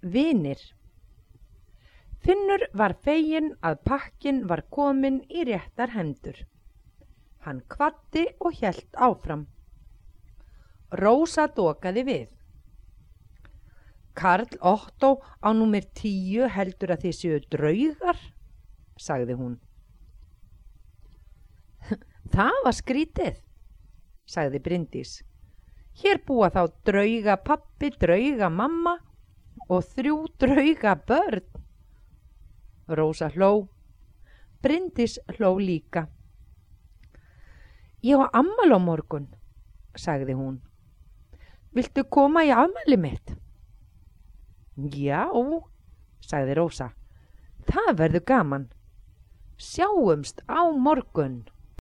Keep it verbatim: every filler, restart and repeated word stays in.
Vinir. Finnur var feginn að pakkinn var kominn í réttar hendur. Hann kvaddi og hélt áfram. Rósa dokaði við. Karl Ottó á númer tíu heldur að þið séu draugar, sagði hún. Það var skrítið, sagði Bryndís. Hér búa þá drauga pappi, drauga mamma og þrjú drauga börn. Rósa hló. Bryndís hló líka. Ég á afmæli á morgun, sagði hún. Viltu koma í afmæli mitt? Já, sagði Rósa. Það verður gaman. Sjáumst á morgun.